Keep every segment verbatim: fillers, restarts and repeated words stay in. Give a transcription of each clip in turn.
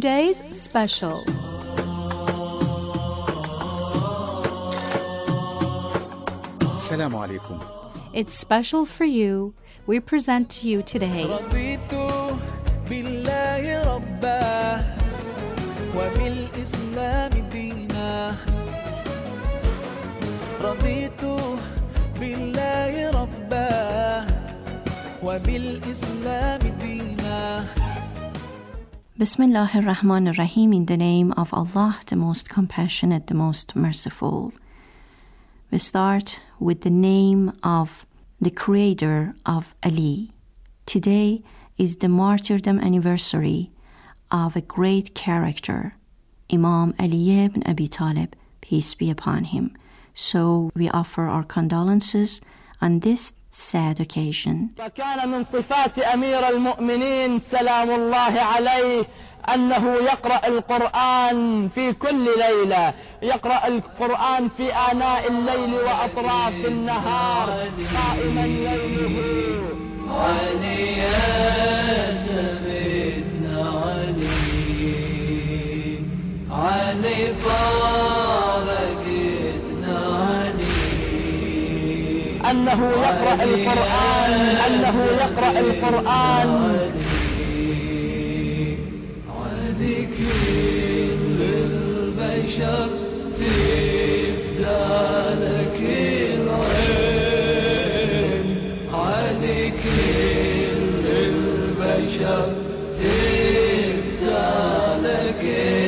Today's special. Assalamu alaikum. It's special for you. We present to you today رضيت بالله ربا وبالإسلام دينا رضيت بالله ربا وبالإسلام دينا. Bismillah ar-Rahman ar-Rahim, in the name of Allah, the most compassionate, the most merciful. We start with the name of the creator of Ali. Today is the martyrdom anniversary of a great character, Imam Ali ibn Abi Talib, peace be upon him. So we offer our condolences on this sad occasion. فكان من صفات أمير المؤمنين سلام الله عليه أنه يقرأ القرآن في كل ليلة، يقرأ القرآن في آناء الليل وأطراف النهار قائما ليله. علي يا بيتنا علي علي فارقتنا علي أنه يقرأ القرآن أنه يقرأ القرآن علي كل البشر تفدى لك العين علي كل البشر تفدى لك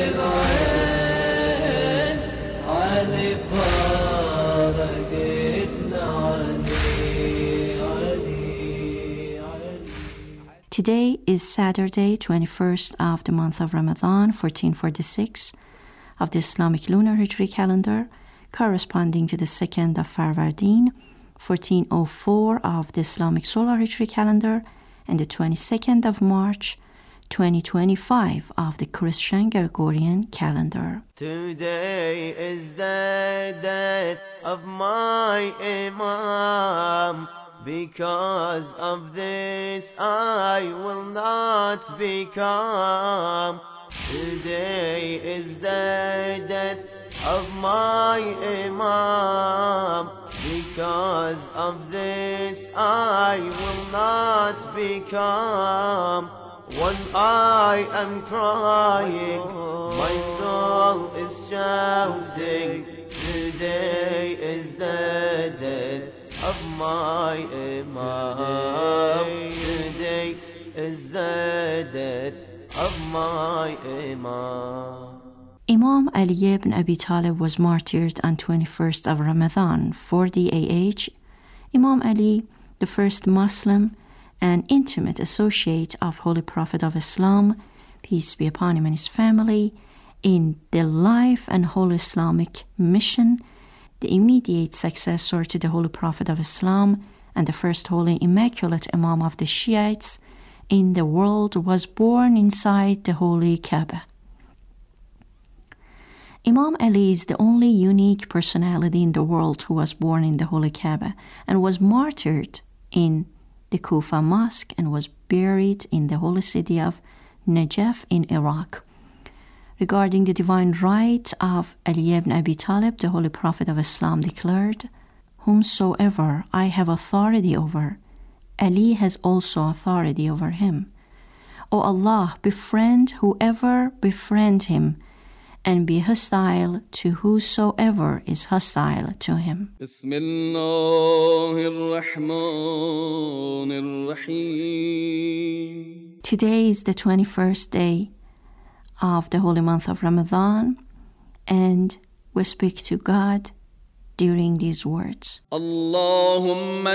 العين علي فارقتنا Today is Saturday, twenty-first of the month of Ramadan, fourteen forty-six of the Islamic lunar Hijri calendar, corresponding to the second of Farvardin, fourteen oh four of the Islamic solar Hijri calendar, and the twenty-second of March, twenty twenty-five of the Christian Gregorian calendar. Today is the death of my Imam. Because of this I will not become. Today is the death of my Imam. Because of this I will not become. When I am crying, my soul is shouting. Today is the death of my Imam. Today is the death of my Imam. Imam Ali ibn Abi Talib was martyred on twenty-first of Ramadan, forty A H. Imam Ali, the first Muslim and intimate associate of Holy Prophet of Islam, peace be upon him and his family, in the life and whole Islamic mission, the immediate successor to the Holy Prophet of Islam and the first Holy Immaculate Imam of the Shiites in the world, was born inside the Holy Kaaba. Imam Ali is the only unique personality in the world who was born in the Holy Kaaba and was martyred in the Kufa Mosque and was buried in the holy city of Najaf in Iraq. Regarding the divine right of Ali ibn Abi Talib, the Holy Prophet of Islam declared, "Whomsoever I have authority over, Ali has also authority over him. O Allah, befriend whoever befriend him, and be hostile to whosoever is hostile to him." Today is the twenty-first day of the holy month of Ramadan, and we speak to God during these words. اللهم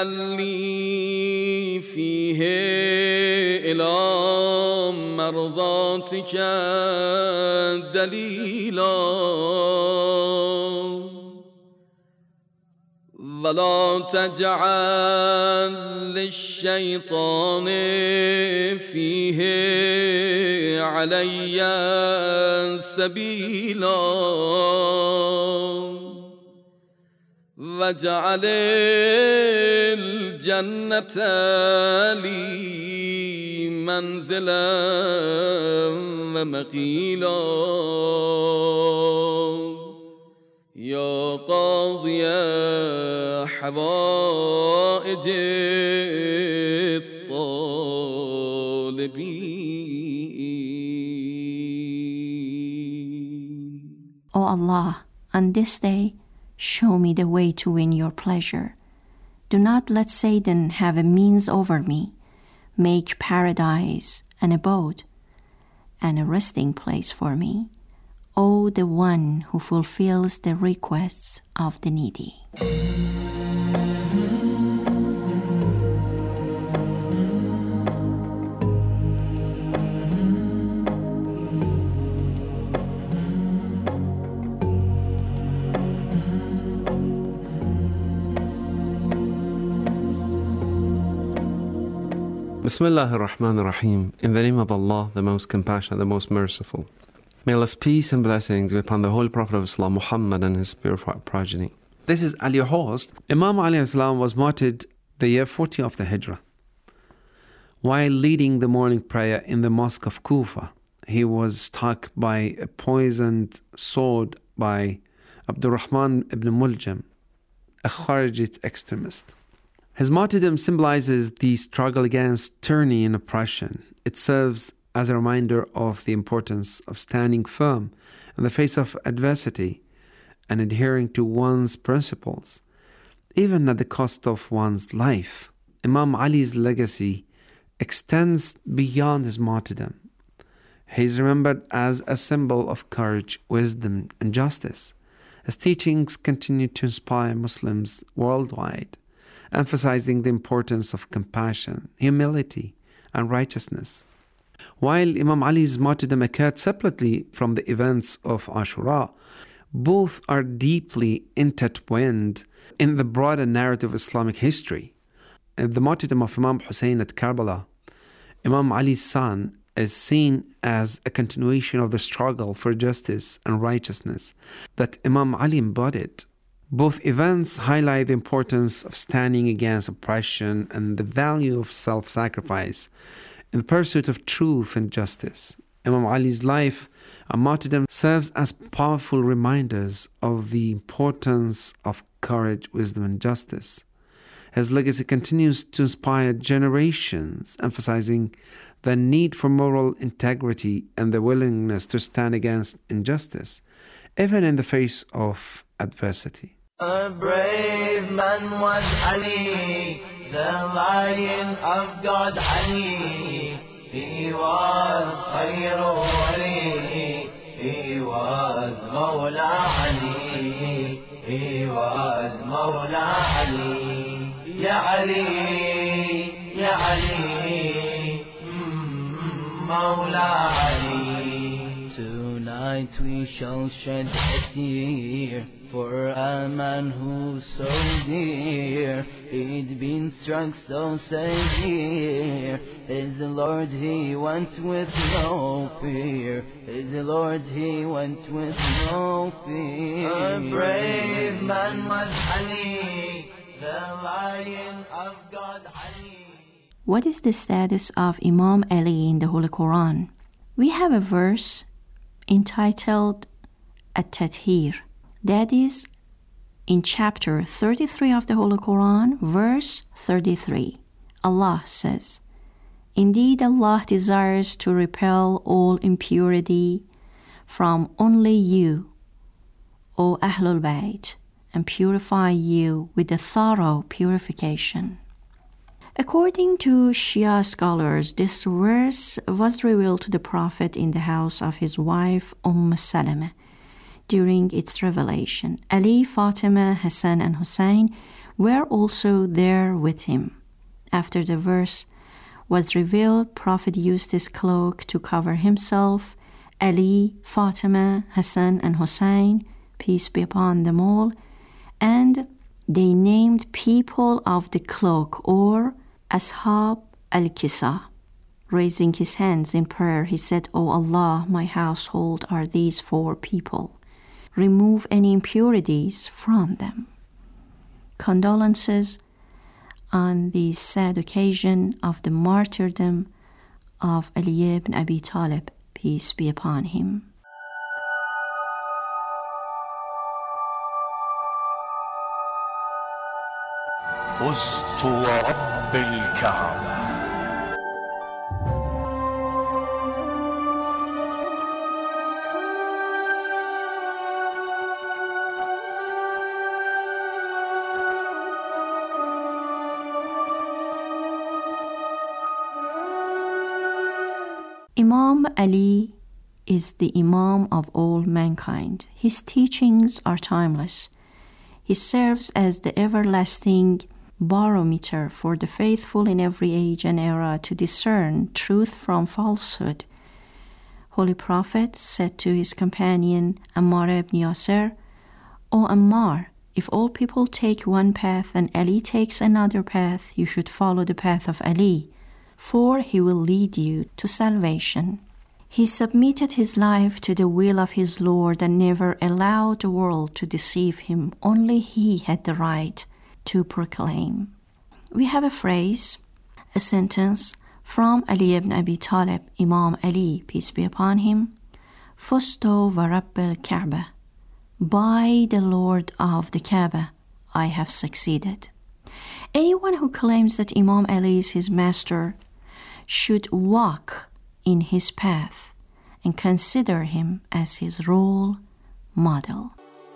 اجعلني فيه إلى مرضاتك دليلا ولا تجعل للشيطان فيه علي سبيلا واجعل الجنة لي منزلا ومقيلا يا قاضي حوائج الطالبين. O Allah, on this day, show me the way to win your pleasure. Do not let Satan have a means over me. Make paradise an abode and a resting place for me. O the one who fulfills the requests of the needy. Bismillah ar-Rahman ar-Rahim. In the name of Allah, the most compassionate, the most merciful. May Allah's peace and blessings be upon the Holy Prophet of Islam, Muhammad, and his purified progeny. This is Ali, your host. Imam Ali Islam was martyred the year forty of the Hijrah. While leading the morning prayer in the mosque of Kufa, he was struck by a poisoned sword by Abdurrahman ibn Muljam, a Kharijite extremist. His martyrdom symbolizes the struggle against tyranny and oppression. It serves as a reminder of the importance of standing firm in the face of adversity and adhering to one's principles, even at the cost of one's life. Imam Ali's legacy extends beyond his martyrdom. He is remembered as a symbol of courage, wisdom, and justice. His teachings continue to inspire Muslims worldwide, emphasizing the importance of compassion, humility, and righteousness. While Imam Ali's martyrdom occurred separately from the events of Ashura, both are deeply intertwined in the broader narrative of Islamic history. In the martyrdom of Imam Hussein at Karbala, Imam Ali's son is seen as a continuation of the struggle for justice and righteousness that Imam Ali embodied. Both events highlight the importance of standing against oppression and the value of self-sacrifice in the pursuit of truth and justice. Imam Ali's life and martyrdom serves as powerful reminders of the importance of courage, wisdom, and justice. His legacy continues to inspire generations, emphasizing the need for moral integrity and the willingness to stand against injustice, even in the face of adversity. A brave man was Ali, the lion of God Ali. He was Khayru Ali, he was Mawla Ali, he was Mawla Ali. Ya Ali, Ya Ali, mm, Mawla Ali. Tonight we shall shed a tear for a man who's so dear. He'd been struck so severe. His Lord he went with no fear. His Lord he went with no fear. A brave man was Ali, the lion of God Ali. What is the status of Imam Ali in the Holy Quran? We have a verse entitled At-Tathir. That is in chapter thirty-three of the Holy Quran, verse thirty-three. Allah says, "Indeed, Allah desires to repel all impurity from only you, O Ahlul Bayt, and purify you with a thorough purification." According to Shia scholars, this verse was revealed to the Prophet in the house of his wife Umm Salama. During its revelation, Ali, Fatima, Hassan, and Hussein were also there with him. After the verse was revealed, Prophet used his cloak to cover himself. Ali, Fatima, Hassan, and Hussein, peace be upon them all, and they named people of the cloak, or Ashab al-Kisa. Raising his hands in prayer, he said, "O Allah, my household are these four people. Remove any impurities from them." Condolences on the sad occasion of the martyrdom of Ali ibn Abi Talib, peace be upon him. فزت ورب الكعبة. Imam Ali is the Imam of all mankind. His teachings are timeless. He serves as the everlasting barometer for the faithful in every age and era to discern truth from falsehood. Holy Prophet said to his companion Ammar ibn Yasir, "O Ammar, if all people take one path and Ali takes another path, you should follow the path of Ali, for he will lead you to salvation." He submitted his life to the will of his Lord and never allowed the world to deceive him. Only he had the right to proclaim. We have a phrase, a sentence from Ali ibn Abi Talib, Imam Ali, peace be upon him, "Fustu wa Rabb al-Kaaba." By the Lord of the Kaaba, I have succeeded. Anyone who claims that Imam Ali is his master should walk in his path and consider him as his role model.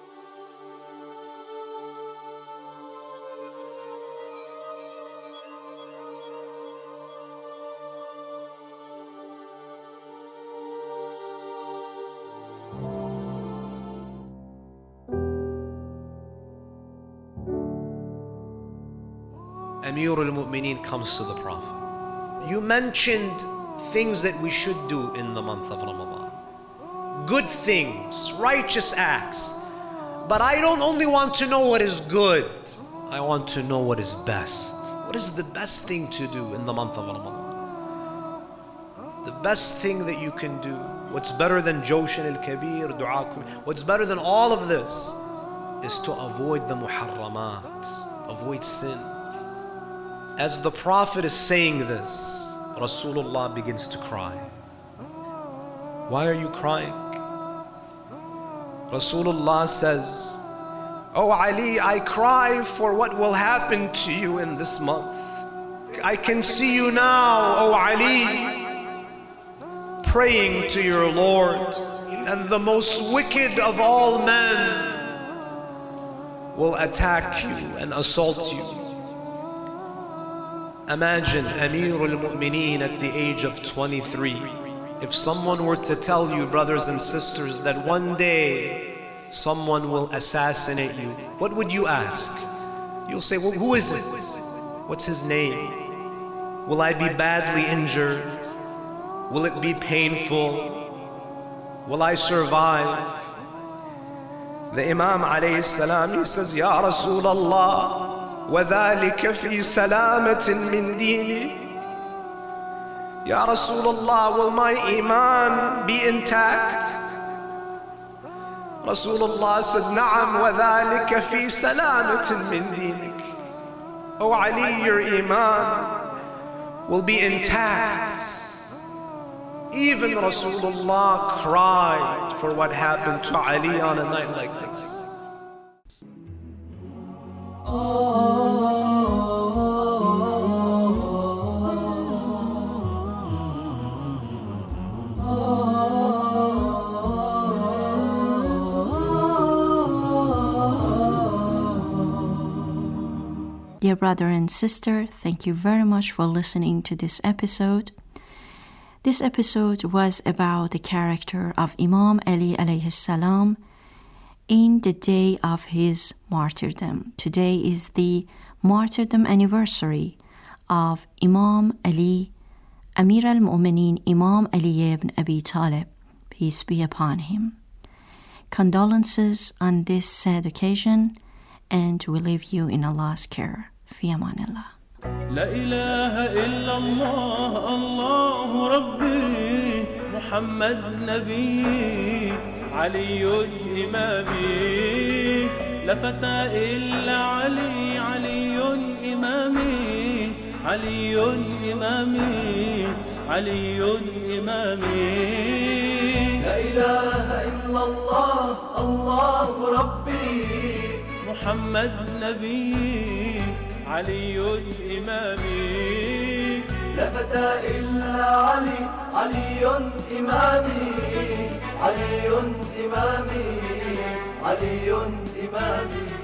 Amir al-Mu'mineen comes to the Prophet. You mentioned things that we should do in the month of Ramadan. Good things, righteous acts. But I don't only want to know what is good. I want to know what is best. What is the best thing to do in the month of Ramadan? The best thing that you can do. What's better than Joshan al-Kabir, du'akum. What's better than all of this is to avoid the muharramat, avoid sin. As the Prophet is saying this, Rasulullah begins to cry. Why are you crying? Rasulullah says, "Oh Ali, I cry for what will happen to you in this month. I can see you now, oh Ali, praying to your Lord, and the most wicked of all men will attack you and assault you." Imagine Amir al-Mu'mineen at the age of twenty-three. If someone were to tell you, brothers and sisters, that one day someone will assassinate you, what would you ask? You'll say, well, who is it? What's his name? Will I be badly injured? Will it be painful? Will I survive? The Imam alayhi salam, he says, "Ya Rasulullah, وَذَلِكَ فِي سَلَامَةٍ مِّن دِينِي." Ya Rasulullah, will my iman be intact? Rasulullah says, "Na'am, وَذَلِكَ فِي سَلَامَةٍ مِّن دِينِكَ." Oh Ali, your iman will be intact. Even Rasulullah cried for what happened to Ali on a night like this. Dear brother and sister, thank you very much for listening to this episode. This episode was about the character of Imam Ali alayhi salam in the day of his martyrdom. Today is the martyrdom anniversary of Imam Ali, Amir al-Mu'mineen, Imam Ali ibn Abi Talib, peace be upon him. Condolences on this sad occasion, and we leave you in Allah's care. Fi amanillah. لا إله إلا الله الله ربي محمد نبي علي إمامي لا فتى إلا علي علي إمامي علي إمامي علي إمامي. لا إله إلا الله الله ربي محمد نبي علي إمامي. لا فتى إلا علي علي إمامي علي إمامي علي إمامي.